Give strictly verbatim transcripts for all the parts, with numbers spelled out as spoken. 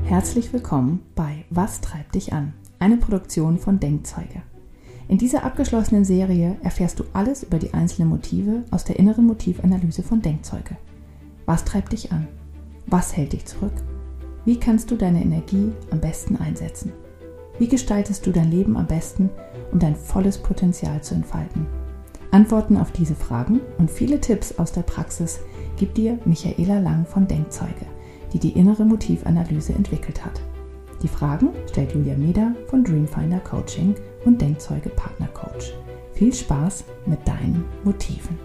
Herzlich willkommen bei Was treibt dich an? Eine Produktion von Denkzeuge. In dieser abgeschlossenen Serie erfährst du alles über die einzelnen Motive aus der inneren Motivanalyse von Denkzeuge. Was treibt dich an? Was hält dich zurück? Wie kannst du deine Energie am besten einsetzen? Wie gestaltest du dein Leben am besten, um dein volles Potenzial zu entfalten? Antworten auf diese Fragen und viele Tipps aus der Praxis gibt dir Michaela Lang von Denkzeuge, die die innere Motivanalyse entwickelt hat. Die Fragen stellt Julia Meder von Dreamfinder Coaching und Denkzeuge Partner Coach. Viel Spaß mit deinen Motiven.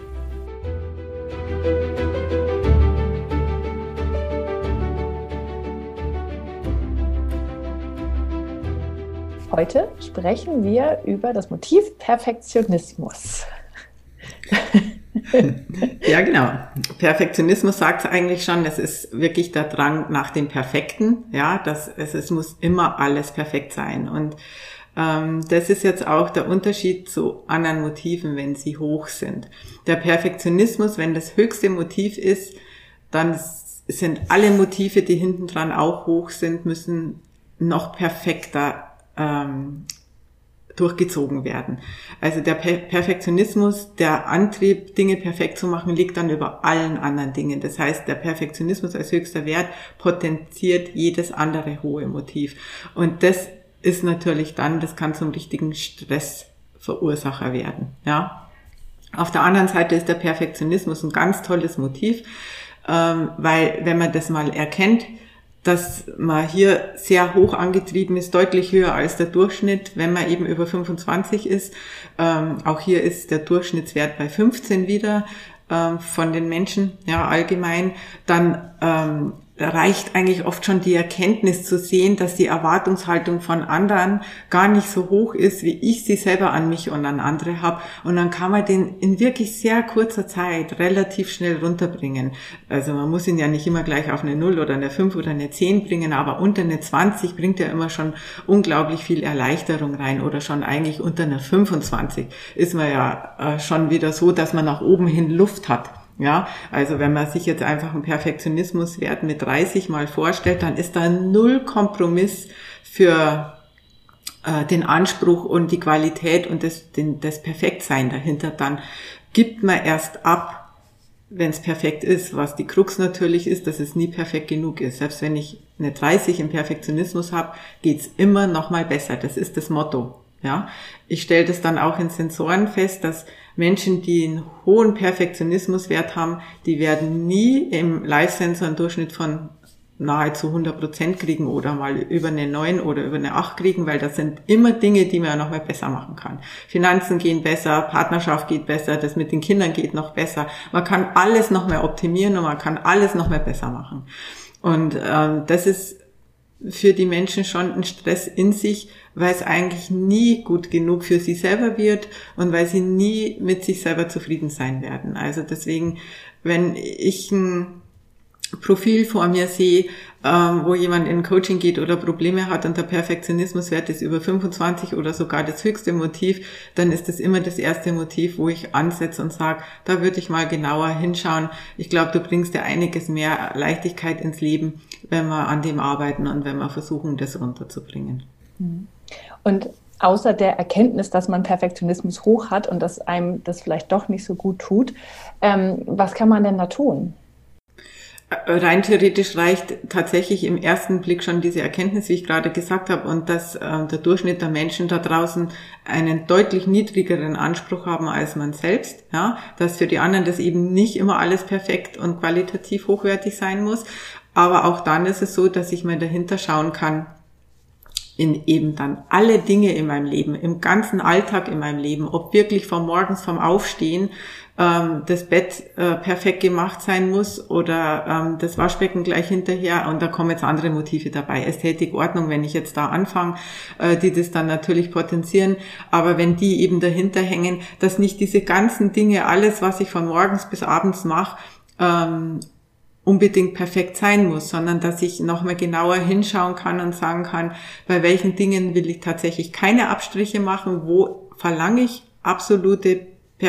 Heute sprechen wir über das Motiv Perfektionismus. Ja, genau. Perfektionismus sagt es eigentlich schon, es ist wirklich der Drang nach dem Perfekten. Ja, das, es, es muss immer alles perfekt sein. Und ähm, das ist jetzt auch der Unterschied zu anderen Motiven, wenn sie hoch sind. Der Perfektionismus, wenn das höchste Motiv ist, dann sind alle Motive, die hinten dran auch hoch sind, müssen noch perfekter ähm, durchgezogen werden. Also der Per- Perfektionismus, der Antrieb, Dinge perfekt zu machen, liegt dann über allen anderen Dingen. Das heißt, der Perfektionismus als höchster Wert potenziert jedes andere hohe Motiv. Und das ist natürlich dann, das kann zum richtigen Stressverursacher werden. Ja. Auf der anderen Seite ist der Perfektionismus ein ganz tolles Motiv, ähm, weil wenn man das mal erkennt, dass man hier sehr hoch angetrieben ist, deutlich höher als der Durchschnitt, wenn man eben über fünfundzwanzig ist. Ähm, auch hier ist der Durchschnittswert bei fünfzehn wieder ähm, von den Menschen, ja allgemein. Dann ähm, reicht eigentlich oft schon die Erkenntnis zu sehen, dass die Erwartungshaltung von anderen gar nicht so hoch ist, wie ich sie selber an mich und an andere habe. Und dann kann man den in wirklich sehr kurzer Zeit relativ schnell runterbringen. Also man muss ihn ja nicht immer gleich auf eine null oder eine fünf oder eine zehn bringen, aber unter eine zwanzig bringt ja immer schon unglaublich viel Erleichterung rein. Oder schon eigentlich unter einer fünfundzwanzig ist man ja äh, schon wieder so, dass man nach oben hin Luft hat. Ja, also wenn man sich jetzt einfach einen Perfektionismuswert mit dreißig mal vorstellt, dann ist da null Kompromiss für äh, den Anspruch und die Qualität und das, den, das Perfektsein dahinter. Dann gibt man erst ab, wenn es perfekt ist, was die Krux natürlich ist, dass es nie perfekt genug ist. Selbst wenn ich eine dreißig im Perfektionismus habe, geht's immer noch mal besser. Das ist das Motto. Ja, ich stelle das dann auch in Sensoren fest, dass Menschen, die einen hohen Perfektionismuswert haben, die werden nie im Live-Sensor einen Durchschnitt von nahezu hundert Prozent kriegen oder mal über eine neun oder über eine acht kriegen, weil das sind immer Dinge, die man noch mal besser machen kann. Finanzen gehen besser, Partnerschaft geht besser, das mit den Kindern geht noch besser. Man kann alles noch mehr optimieren und man kann alles noch mehr besser machen. Und ähm, das ist für die Menschen schon ein Stress in sich, weil es eigentlich nie gut genug für sie selber wird und weil sie nie mit sich selber zufrieden sein werden. Also deswegen, wenn ich ein Profil vor mir sehe, ähm, wo jemand in Coaching geht oder Probleme hat und der Perfektionismuswert ist über fünfundzwanzig oder sogar das höchste Motiv, dann ist das immer das erste Motiv, wo ich ansetze und sage, da würde ich mal genauer hinschauen. Ich glaube, du bringst ja einiges mehr Leichtigkeit ins Leben, wenn wir an dem arbeiten und wenn wir versuchen, das runterzubringen. Und außer der Erkenntnis, dass man Perfektionismus hoch hat und dass einem das vielleicht doch nicht so gut tut, ähm, was kann man denn da tun? Rein theoretisch reicht tatsächlich im ersten Blick schon diese Erkenntnis, wie ich gerade gesagt habe, und dass äh, der Durchschnitt der Menschen da draußen einen deutlich niedrigeren Anspruch haben als man selbst, ja, dass für die anderen das eben nicht immer alles perfekt und qualitativ hochwertig sein muss, aber auch dann ist es so, dass ich mal dahinter schauen kann, in eben dann alle Dinge in meinem Leben, im ganzen Alltag in meinem Leben, ob wirklich von morgens vom Aufstehen ähm, das Bett äh, perfekt gemacht sein muss oder ähm, das Waschbecken gleich hinterher und da kommen jetzt andere Motive dabei. Ästhetik, Ordnung, wenn ich jetzt da anfange, äh, die das dann natürlich potenzieren, aber wenn die eben dahinter hängen, dass nicht diese ganzen Dinge, alles, was ich von morgens bis abends mache, ähm, unbedingt perfekt sein muss, sondern dass ich nochmal genauer hinschauen kann und sagen kann, bei welchen Dingen will ich tatsächlich keine Abstriche machen, wo verlange ich absolute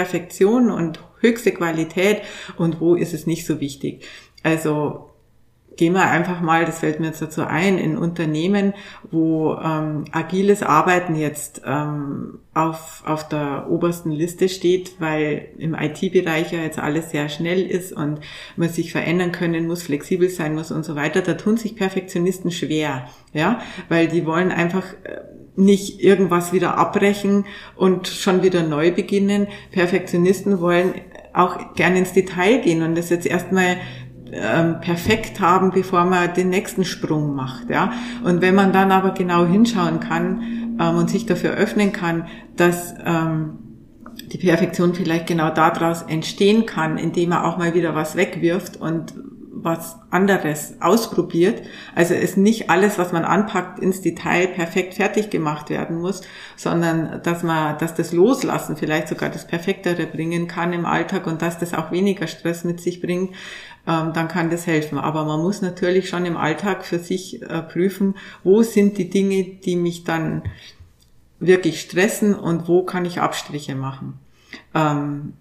Perfektion und höchste Qualität und wo ist es nicht so wichtig. Also gehen wir einfach mal, das fällt mir jetzt dazu ein, in Unternehmen, wo ähm, agiles Arbeiten jetzt ähm, auf auf der obersten Liste steht, weil im I T-Bereich ja jetzt alles sehr schnell ist und man sich verändern können muss, flexibel sein muss und so weiter. Da tun sich Perfektionisten schwer, ja, weil die wollen einfach nicht irgendwas wieder abbrechen und schon wieder neu beginnen. Perfektionisten wollen auch gerne ins Detail gehen und das jetzt erstmal ähm, perfekt haben, bevor man den nächsten Sprung macht, ja. Und wenn man dann aber genau hinschauen kann ähm, und sich dafür öffnen kann, dass ähm, die Perfektion vielleicht genau daraus entstehen kann, indem man auch mal wieder was wegwirft und was anderes ausprobiert. Also es nicht alles, was man anpackt, ins Detail perfekt fertig gemacht werden muss, sondern dass man, dass das Loslassen vielleicht sogar das Perfektere bringen kann im Alltag und dass das auch weniger Stress mit sich bringt, ähm, dann kann das helfen. Aber man muss natürlich schon im Alltag für sich äh, prüfen, wo sind die Dinge, die mich dann wirklich stressen und wo kann ich Abstriche machen. Ähm,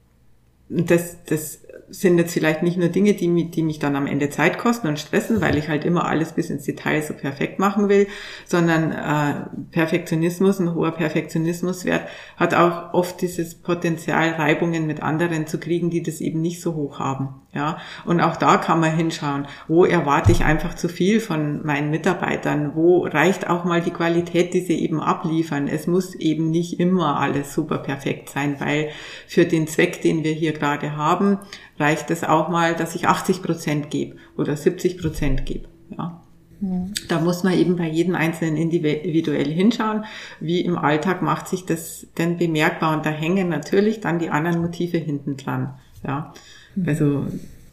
das, das sind jetzt vielleicht nicht nur Dinge, die mich, die mich dann am Ende Zeit kosten und stressen, weil ich halt immer alles bis ins Detail so perfekt machen will, sondern äh, Perfektionismus, ein hoher Perfektionismuswert hat auch oft dieses Potenzial, Reibungen mit anderen zu kriegen, die das eben nicht so hoch haben. Ja, und auch da kann man hinschauen, wo erwarte ich einfach zu viel von meinen Mitarbeitern, wo reicht auch mal die Qualität, die sie eben abliefern. Es muss eben nicht immer alles super perfekt sein, weil für den Zweck, den wir hier gerade haben, reicht es auch mal, dass ich achtzig Prozent gebe oder siebzig Prozent gebe. Ja. Mhm. Da muss man eben bei jedem Einzelnen individuell hinschauen, wie im Alltag macht sich das denn bemerkbar, und da hängen natürlich dann die anderen Motive hinten dran. Ja. Also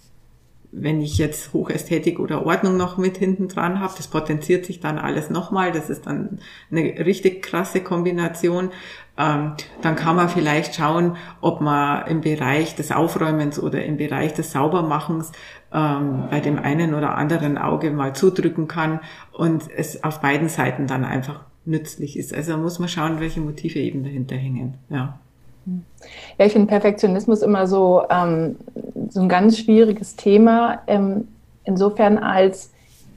wenn ich jetzt Hochästhetik oder Ordnung noch mit hinten dran habe, das potenziert sich dann alles nochmal, das ist dann eine richtig krasse Kombination. Ähm, dann kann man vielleicht schauen, ob man im Bereich des Aufräumens oder im Bereich des Saubermachens ähm, bei dem einen oder anderen Auge mal zudrücken kann und es auf beiden Seiten dann einfach nützlich ist. Also muss man schauen, welche Motive eben dahinter hängen. Ja. Ja, ich finde Perfektionismus immer so, ähm, so ein ganz schwieriges Thema, ähm, insofern als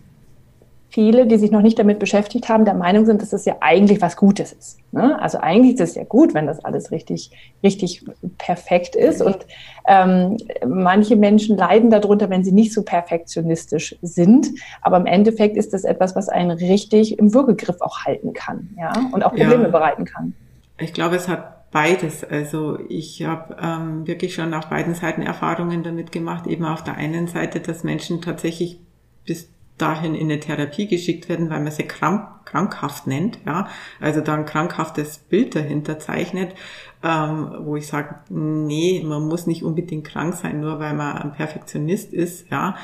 viele, die sich noch nicht damit beschäftigt haben, der Meinung sind, dass es ja eigentlich was Gutes ist. Ne? Also eigentlich ist es ja gut, wenn das alles richtig, richtig perfekt ist. Und ähm, manche Menschen leiden darunter, wenn sie nicht so perfektionistisch sind. Aber im Endeffekt ist das etwas, was einen richtig im Würgegriff auch halten kann, ja, und auch Probleme ja. bereiten kann. Ich glaube, es hat beides. Also ich habe ähm, wirklich schon auf beiden Seiten Erfahrungen damit gemacht. Eben auf der einen Seite, dass Menschen tatsächlich bis dahin in eine Therapie geschickt werden, weil man sie krank, krankhaft nennt, ja, also da ein krankhaftes Bild dahinter zeichnet, ähm, wo ich sage, nee, man muss nicht unbedingt krank sein, nur weil man ein Perfektionist ist, ja,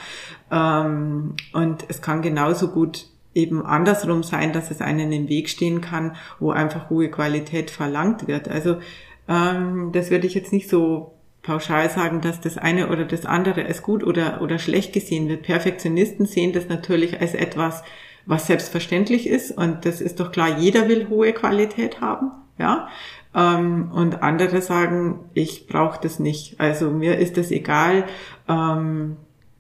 ähm, und es kann genauso gut eben andersrum sein, dass es einen im Weg stehen kann, wo einfach hohe Qualität verlangt wird. Also ähm, das würde ich jetzt nicht so pauschal sagen, dass das eine oder das andere als gut oder oder schlecht gesehen wird. Perfektionisten sehen das natürlich als etwas, was selbstverständlich ist, und das ist doch klar, jeder will hohe Qualität haben, ja. Ähm, und andere sagen, ich brauche das nicht. Also mir ist das egal. Ähm,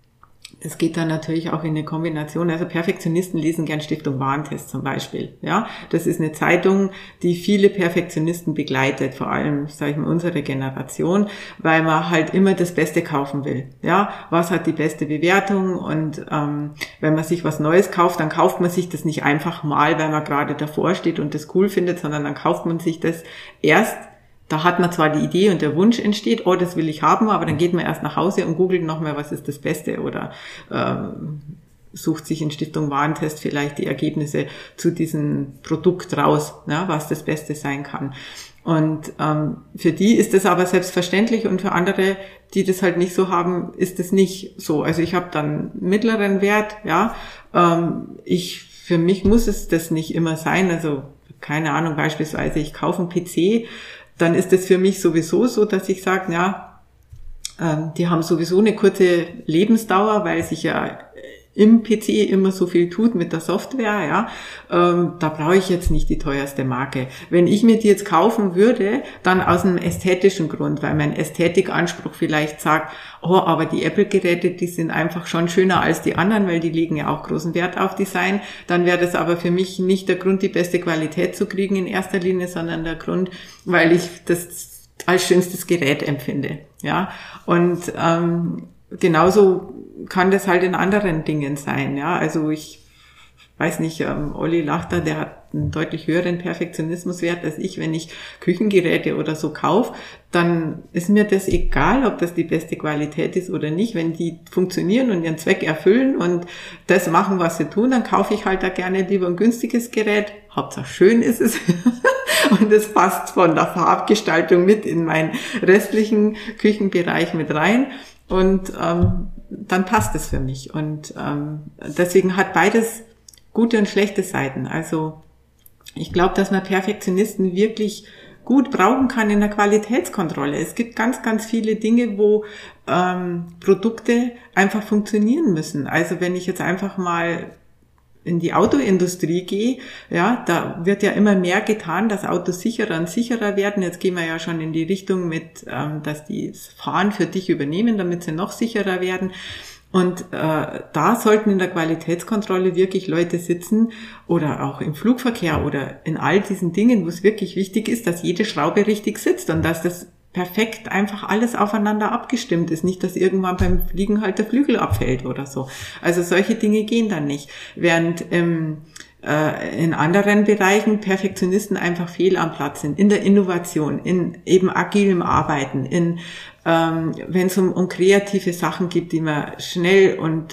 Es geht dann natürlich auch in eine Kombination. Also Perfektionisten lesen gern Stiftung Warentest zum Beispiel. Ja, das ist eine Zeitung, die viele Perfektionisten begleitet, vor allem, sage ich mal, unsere Generation, weil man halt immer das Beste kaufen will. Ja, was hat die beste Bewertung? Und ähm, wenn man sich was Neues kauft, dann kauft man sich das nicht einfach mal, weil man gerade davor steht und das cool findet, sondern dann kauft man sich das erst. Da hat man zwar die Idee und der Wunsch entsteht, oh, das will ich haben, aber dann geht man erst nach Hause und googelt nochmal, was ist das Beste, oder ähm, sucht sich in Stiftung Warentest vielleicht die Ergebnisse zu diesem Produkt raus, ja, was das Beste sein kann. Und ähm, für die ist das aber selbstverständlich, und für andere, die das halt nicht so haben, ist das nicht so. Also ich habe dann mittleren Wert, ja. Ähm, ich für mich muss es das nicht immer sein. Also keine Ahnung, beispielsweise ich kaufe einen P C, dann ist es für mich sowieso so, dass ich sage, ja, ähm, die haben sowieso eine kurze Lebensdauer, weil sich ja im P C immer so viel tut mit der Software, ja, ähm, da brauche ich jetzt nicht die teuerste Marke. Wenn ich mir die jetzt kaufen würde, dann aus einem ästhetischen Grund, weil mein Ästhetikanspruch vielleicht sagt, oh, aber die Apple-Geräte, die sind einfach schon schöner als die anderen, weil die legen ja auch großen Wert auf Design, dann wäre das aber für mich nicht der Grund, die beste Qualität zu kriegen in erster Linie, sondern der Grund, weil ich das als schönstes Gerät empfinde, ja, und ähm, genauso kann das halt in anderen Dingen sein, ja, also ich weiß nicht, ähm, Olli Lachter, der hat einen deutlich höheren Perfektionismuswert als ich. Wenn ich Küchengeräte oder so kaufe, dann ist mir das egal, ob das die beste Qualität ist oder nicht. Wenn die funktionieren und ihren Zweck erfüllen und das machen, was sie tun, dann kaufe ich halt da gerne lieber ein günstiges Gerät. Hauptsache schön ist es und es passt von der Farbgestaltung mit in meinen restlichen Küchenbereich mit rein und ähm, dann passt es für mich. Und ähm, deswegen hat beides gute und schlechte Seiten. Also ich glaube, dass man Perfektionisten wirklich gut brauchen kann in der Qualitätskontrolle. Es gibt ganz, ganz viele Dinge, wo ähm, Produkte einfach funktionieren müssen. Also wenn ich jetzt einfach mal in die Autoindustrie gehe, ja, da wird ja immer mehr getan, dass Autos sicherer und sicherer werden. Jetzt gehen wir ja schon in die Richtung mit, ähm, dass die das Fahren für dich übernehmen, damit sie noch sicherer werden. Und äh, da sollten in der Qualitätskontrolle wirklich Leute sitzen oder auch im Flugverkehr oder in all diesen Dingen, wo es wirklich wichtig ist, dass jede Schraube richtig sitzt und dass das perfekt einfach alles aufeinander abgestimmt ist. Nicht, dass irgendwann beim Fliegen halt der Flügel abfällt oder so. Also solche Dinge gehen dann nicht. Während ähm, äh, in anderen Bereichen Perfektionisten einfach fehl am Platz sind. In der Innovation, in eben agilem Arbeiten, in ähm, wenn es um, um kreative Sachen gibt, die man schnell und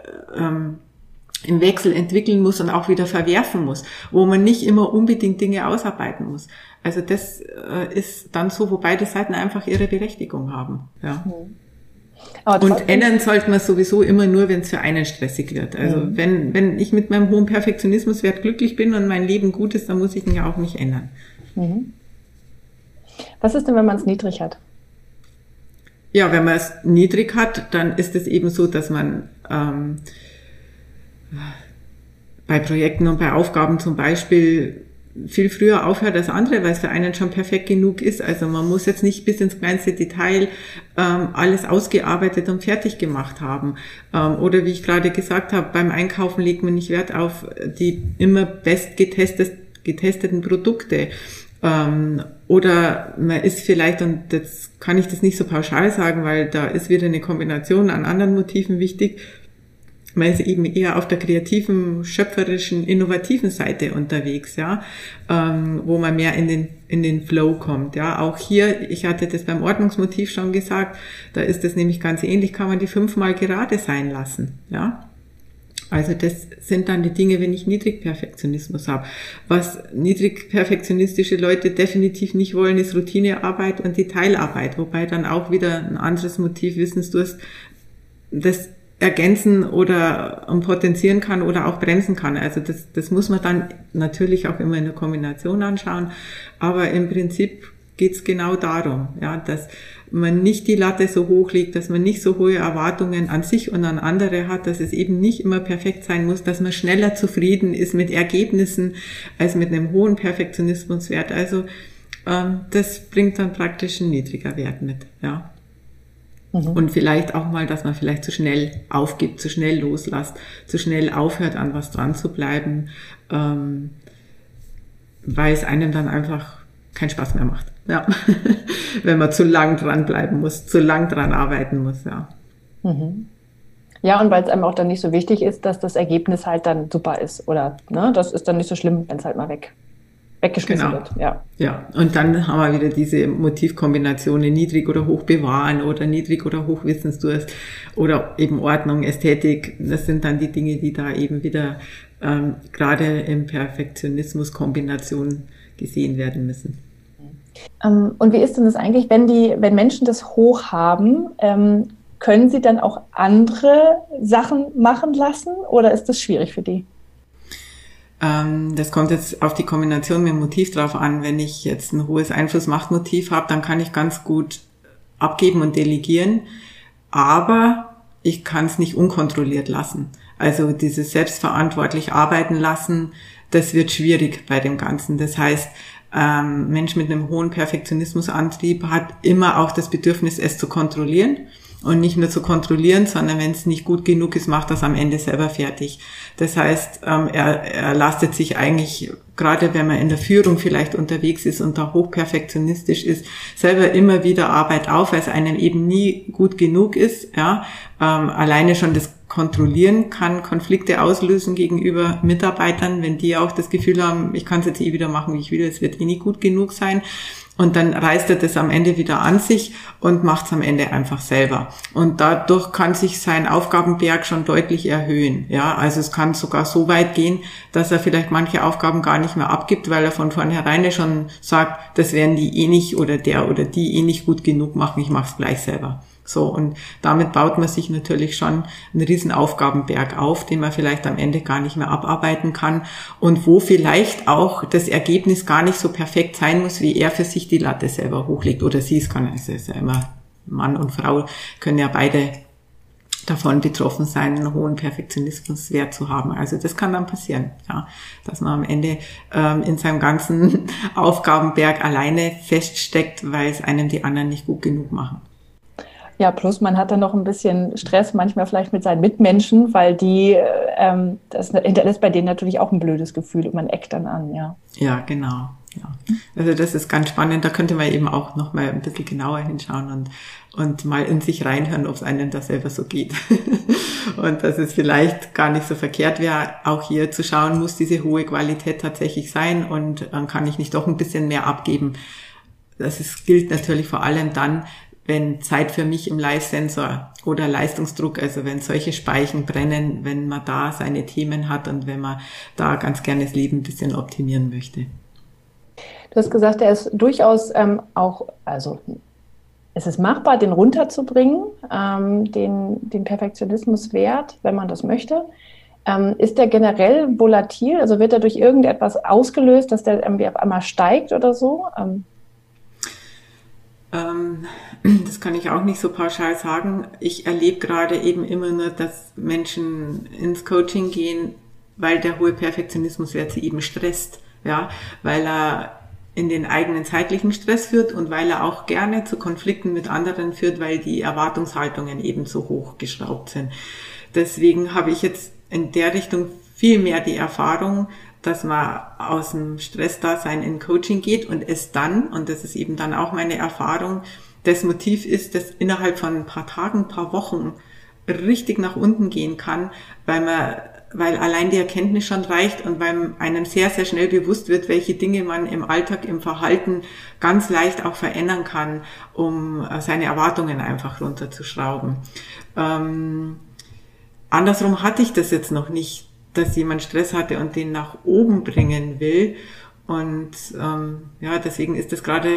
ähm, im Wechsel entwickeln muss und auch wieder verwerfen muss, wo man nicht immer unbedingt Dinge ausarbeiten muss. Also das äh, ist dann so, wo beide Seiten einfach ihre Berechtigung haben. Ja. Mhm. Und ändern sollte man sowieso immer nur, wenn es für einen stressig wird. Also mhm. wenn wenn ich mit meinem hohen Perfektionismuswert glücklich bin und mein Leben gut ist, dann muss ich ihn ja auch nicht ändern. Mhm. Was ist denn, wenn man es niedrig hat? Ja, wenn man es niedrig hat, dann ist es eben so, dass man ähm, bei Projekten und bei Aufgaben zum Beispiel viel früher aufhört als andere, weil es für einen schon perfekt genug ist. Also man muss jetzt nicht bis ins kleinste Detail ähm, alles ausgearbeitet und fertig gemacht haben. Ähm, oder wie ich gerade gesagt habe, beim Einkaufen legt man nicht Wert auf die immer best getestet, getesteten Produkte. Ähm, oder man ist vielleicht, und jetzt kann ich das nicht so pauschal sagen, weil da ist wieder eine Kombination an anderen Motiven wichtig, man ist eben eher auf der kreativen, schöpferischen, innovativen Seite unterwegs, ja, ähm, wo man mehr in den in den Flow kommt, ja. Auch hier, ich hatte das beim Ordnungsmotiv schon gesagt, da ist es nämlich ganz ähnlich, kann man die fünfmal gerade sein lassen, ja. Also das sind dann die Dinge, wenn ich Niedrigperfektionismus habe. Was niedrigperfektionistische Leute definitiv nicht wollen, ist Routinearbeit und Detailarbeit, wobei dann auch wieder ein anderes Motiv Wissensdurst das ergänzen oder um, potenzieren kann oder auch bremsen kann. Also das, das muss man dann natürlich auch immer in der Kombination anschauen. Aber im Prinzip geht's genau darum, ja, dass man nicht die Latte so hoch legt, dass man nicht so hohe Erwartungen an sich und an andere hat, dass es eben nicht immer perfekt sein muss, dass man schneller zufrieden ist mit Ergebnissen als mit einem hohen Perfektionismuswert. Also ähm, das bringt dann praktisch einen niedriger Wert mit, ja. Und vielleicht auch mal, dass man vielleicht zu schnell aufgibt, zu schnell loslässt, zu schnell aufhört, an was dran zu bleiben, ähm, weil es einem dann einfach keinen Spaß mehr macht. Ja. Wenn man zu lang dranbleiben muss, zu lang dran arbeiten muss, ja. Mhm. Ja, und weil es einem auch dann nicht so wichtig ist, dass das Ergebnis halt dann super ist, oder, ne, das ist dann nicht so schlimm, wenn es halt mal weg weggeschmissen genau. wird, ja. Ja, und dann haben wir wieder diese Motivkombinationen, niedrig oder hoch bewahren oder niedrig oder hoch Wissensdurst oder eben Ordnung, Ästhetik. Das sind dann die Dinge, die da eben wieder ähm, gerade im Perfektionismus Kombination gesehen werden müssen. Ähm, und wie ist denn das eigentlich, wenn die, wenn Menschen das hoch haben, ähm, können sie dann auch andere Sachen machen lassen oder ist das schwierig für die? Das kommt jetzt auf die Kombination mit dem Motiv drauf an. Wenn ich jetzt ein hohes Einfluss-Macht-Motiv habe, dann kann ich ganz gut abgeben und delegieren. Aber ich kann es nicht unkontrolliert lassen. Also dieses selbstverantwortlich arbeiten lassen, das wird schwierig bei dem Ganzen. Das heißt, ähm, Mensch mit einem hohen Perfektionismusantrieb hat immer auch das Bedürfnis, es zu kontrollieren. Und nicht nur zu kontrollieren, sondern wenn es nicht gut genug ist, macht das am Ende selber fertig. Das heißt, ähm, er, er lastet sich eigentlich, gerade wenn man in der Führung vielleicht unterwegs ist und da hochperfektionistisch ist, selber immer wieder Arbeit auf, weil es einem eben nie gut genug ist. Ja, ähm, alleine schon das Kontrollieren kann Konflikte auslösen gegenüber Mitarbeitern, wenn die auch das Gefühl haben, ich kann es jetzt eh wieder machen, wie ich will, es wird eh nie gut genug sein. Und dann reißt er das am Ende wieder an sich und macht es am Ende einfach selber. Und dadurch kann sich sein Aufgabenberg schon deutlich erhöhen. Ja, also es kann sogar so weit gehen, dass er vielleicht manche Aufgaben gar nicht mehr abgibt, weil er von vornherein schon sagt, das werden die eh nicht oder der oder die eh nicht gut genug machen, ich mache es gleich selber. So, und damit baut man sich natürlich schon einen riesen Aufgabenberg auf, den man vielleicht am Ende gar nicht mehr abarbeiten kann und wo vielleicht auch das Ergebnis gar nicht so perfekt sein muss, wie er für sich die Latte selber hochlegt oder sie. Es kann, also ist ja immer Mann und Frau können ja beide davon betroffen sein, einen hohen Perfektionismuswert zu haben. Also das kann dann passieren, ja, dass man am Ende ähm, in seinem ganzen Aufgabenberg alleine feststeckt, weil es einem die anderen nicht gut genug machen. Ja, plus man hat dann noch ein bisschen Stress, manchmal vielleicht mit seinen Mitmenschen, weil die, ähm, das hinterlässt bei denen natürlich auch ein blödes Gefühl und man eckt dann an, ja. Ja, genau. Ja. Also das ist ganz spannend, da könnte man eben auch noch mal ein bisschen genauer hinschauen und und mal in sich reinhören, ob es einem da selber so geht. Und dass es vielleicht gar nicht so verkehrt wäre, auch hier zu schauen, muss diese hohe Qualität tatsächlich sein und dann kann ich nicht doch ein bisschen mehr abgeben. Das ist, gilt natürlich vor allem dann, wenn Zeit für mich im Live-Sensor oder Leistungsdruck, also wenn solche Speichen brennen, wenn man da seine Themen hat und wenn man da ganz gerne das Leben ein bisschen optimieren möchte. Du hast gesagt, er ist durchaus ähm, auch, also es ist machbar, den runterzubringen, ähm, den, den Perfektionismuswert, wenn man das möchte. Ähm, ist der generell volatil? Also wird er durch irgendetwas ausgelöst, dass der irgendwie auf einmal steigt oder so? Ähm, Das kann ich auch nicht so pauschal sagen. Ich erlebe gerade eben immer nur, dass Menschen ins Coaching gehen, weil der hohe Perfektionismuswert sie eben stresst, ja, weil er in den eigenen zeitlichen Stress führt und weil er auch gerne zu Konflikten mit anderen führt, weil die Erwartungshaltungen eben so hoch geschraubt sind. Deswegen habe ich jetzt in der Richtung viel mehr die Erfahrung, dass man aus dem Stressdasein in Coaching geht und es dann, und das ist eben dann auch meine Erfahrung, das Motiv ist, dass innerhalb von ein paar Tagen, ein paar Wochen richtig nach unten gehen kann, weil man, weil allein die Erkenntnis schon reicht und weil einem sehr, sehr schnell bewusst wird, welche Dinge man im Alltag, im Verhalten ganz leicht auch verändern kann, um seine Erwartungen einfach runterzuschrauben. Ähm, andersrum hatte ich das jetzt noch nicht, dass jemand Stress hatte und den nach oben bringen will. Und ähm, ja, deswegen ist es gerade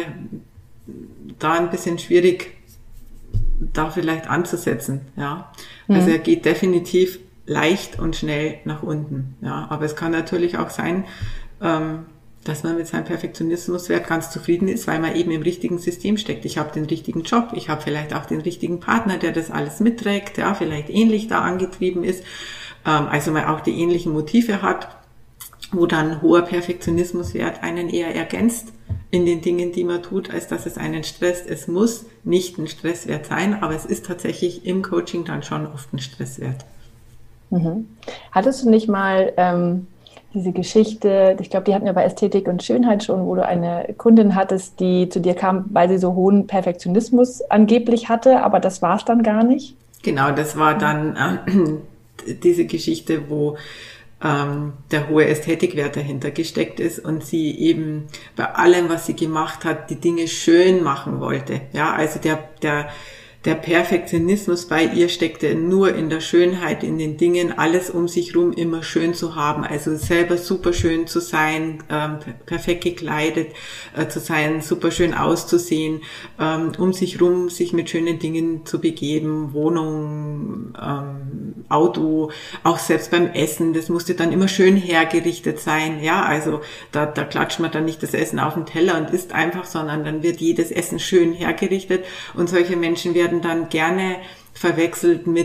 da ein bisschen schwierig, da vielleicht anzusetzen. Ja, mhm. Also er geht definitiv leicht und schnell nach unten. Ja, aber es kann natürlich auch sein, ähm, dass man mit seinem Perfektionismuswert ganz zufrieden ist, weil man eben im richtigen System steckt. Ich habe den richtigen Job, ich habe vielleicht auch den richtigen Partner, der das alles mitträgt, ja, vielleicht ähnlich da angetrieben ist. Also man auch die ähnlichen Motive hat, wo dann hoher Perfektionismuswert einen eher ergänzt in den Dingen, die man tut, als dass es einen stresst. Es muss nicht ein Stresswert sein, aber es ist tatsächlich im Coaching dann schon oft ein Stresswert. Mhm. Hattest du nicht mal ähm, diese Geschichte, ich glaube, die hatten wir bei Ästhetik und Schönheit schon, wo du eine Kundin hattest, die zu dir kam, weil sie so hohen Perfektionismus angeblich hatte, aber das war es dann gar nicht? Genau, das war dann äh, diese Geschichte, wo ähm, der hohe Ästhetikwert dahinter gesteckt ist und sie eben bei allem, was sie gemacht hat, die Dinge schön machen wollte. Ja, also der der der Perfektionismus bei ihr steckte nur in der Schönheit, in den Dingen, alles um sich rum immer schön zu haben, also selber super schön zu sein, ähm, perfekt gekleidet äh, zu sein, super schön auszusehen, ähm, um sich rum sich mit schönen Dingen zu begeben, Wohnung, ähm, Auto, auch selbst beim Essen, das musste dann immer schön hergerichtet sein, ja, also da, da klatscht man dann nicht das Essen auf den Teller und isst einfach, sondern dann wird jedes Essen schön hergerichtet und solche Menschen werden dann gerne verwechselt mit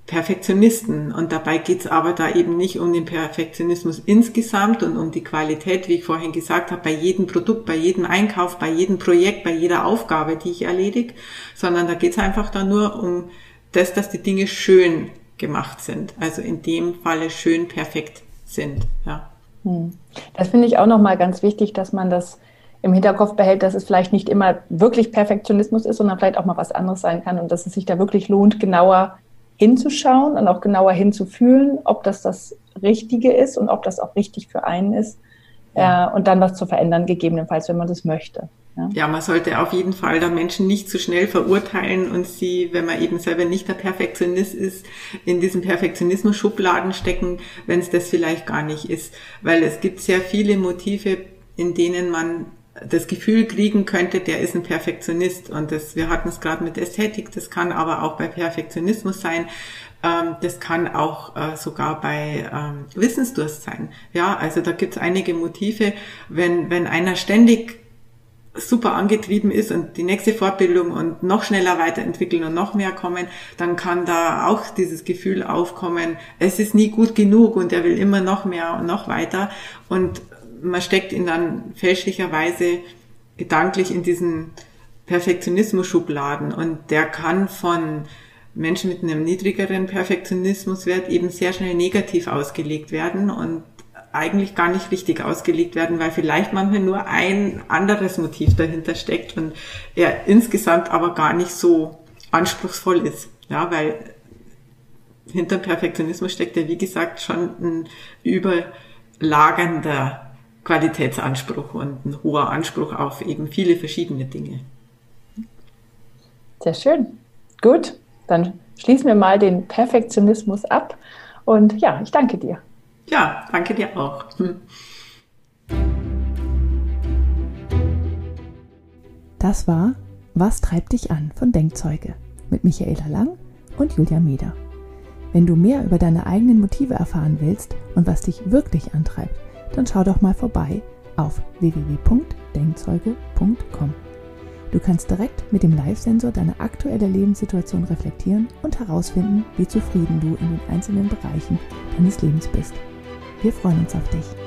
Perfektionisten. Und dabei geht's aber da eben nicht um den Perfektionismus insgesamt und um die Qualität, wie ich vorhin gesagt habe, bei jedem Produkt, bei jedem Einkauf, bei jedem Projekt, bei jeder Aufgabe, die ich erledige, sondern da geht's einfach dann nur um das, dass die Dinge schön gemacht sind. Also in dem Falle schön perfekt sind. Ja. Das finde ich auch nochmal ganz wichtig, dass man das im Hinterkopf behält, dass es vielleicht nicht immer wirklich Perfektionismus ist, sondern vielleicht auch mal was anderes sein kann und dass es sich da wirklich lohnt, genauer hinzuschauen und auch genauer hinzufühlen, ob das das Richtige ist und ob das auch richtig für einen ist, ja. äh, und dann was zu verändern, gegebenenfalls, wenn man das möchte. Ja. ja, man sollte auf jeden Fall da Menschen nicht zu schnell verurteilen und sie, wenn man eben selber nicht der Perfektionist ist, in diesen Perfektionismus-Schubladen stecken, wenn es das vielleicht gar nicht ist. Weil es gibt sehr viele Motive, in denen man das Gefühl kriegen könnte, der ist ein Perfektionist. Und das, wir hatten es gerade mit Ästhetik, das kann aber auch bei Perfektionismus sein. Ähm, das kann auch äh, sogar bei ähm, Wissensdurst sein. Ja, also da gibt es einige Motive. Wenn, wenn einer ständig super angetrieben ist und die nächste Fortbildung und noch schneller weiterentwickeln und noch mehr kommen, dann kann da auch dieses Gefühl aufkommen, es ist nie gut genug und er will immer noch mehr und noch weiter. Und man steckt ihn dann fälschlicherweise gedanklich in diesen Perfektionismus-Schubladen und der kann von Menschen mit einem niedrigeren Perfektionismuswert eben sehr schnell negativ ausgelegt werden und eigentlich gar nicht richtig ausgelegt werden, weil vielleicht manchmal nur ein anderes Motiv dahinter steckt und er insgesamt aber gar nicht so anspruchsvoll ist. Ja, weil hinter Perfektionismus steckt ja, wie gesagt, schon ein überlagernder Qualitätsanspruch und ein hoher Anspruch auf eben viele verschiedene Dinge. Sehr schön. Gut, dann schließen wir mal den Perfektionismus ab und ja, ich danke dir. Ja, danke dir auch. Hm. Das war Was treibt dich an von Denkzeuge mit Michaela Lang und Julia Meder. Wenn du mehr über deine eigenen Motive erfahren willst und was dich wirklich antreibt, dann schau doch mal vorbei auf w w w punkt denkzeuge punkt com. Du kannst direkt mit dem Live-Sensor deine aktuelle Lebenssituation reflektieren und herausfinden, wie zufrieden du in den einzelnen Bereichen deines Lebens bist. Wir freuen uns auf dich.